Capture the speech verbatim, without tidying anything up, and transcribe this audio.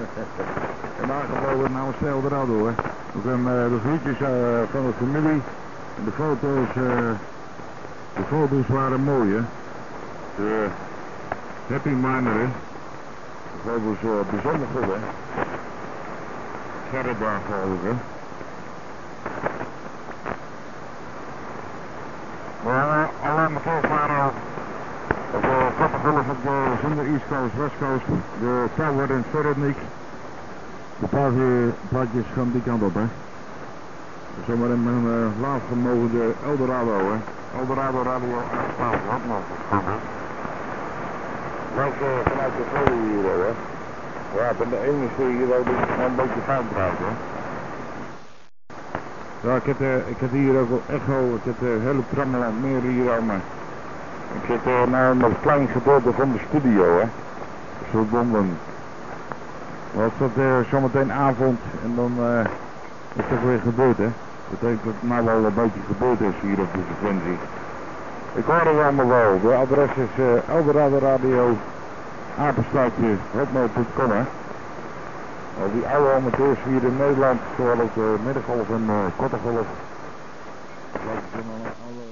En aangeboden namens de Eldorado hoor. Ook een, uh, de groetjes uh, van de familie. En de foto's, uh, de foto's waren mooi hè. De Happy Miner hè. De foto's uh, bijzonder goed hè. Gerritbaan geloof ik hè. Maar uh, alleen maar volgvaren op de Kappengelf op de zonder East Coast, West Coast, de Tower en Veronique. De plaatjes gaan die kant op hè. Zomaar in mijn uh, laatste mogende Eldorado hè. Eldorado Radio aanstaan, wat nog. Langs uh, vanuit de vloer hier hè. Ja, ik ben de enige hier ook die een beetje fout draait hè. Ja, ik heb, uh, ik heb hier ook wel echo, ik heb uh, hele trammeland meer hier aan me. Ik zit uh, nou in een klein gedeelte van de studio hè. Zo Londen. Maar als dat uh, zometeen avond en dan uh, is dat weer gebeurd hè. Dat betekent dat het nou wel een beetje gebeurd is hier op de frequentie. Ik hoor het allemaal wel. De adres is uh, Eldorado Radio, apenstaartje, hotmail punt com hè. Uh, die oude amateurs hier in Nederland, zoals de middengolf en uh, korte golf.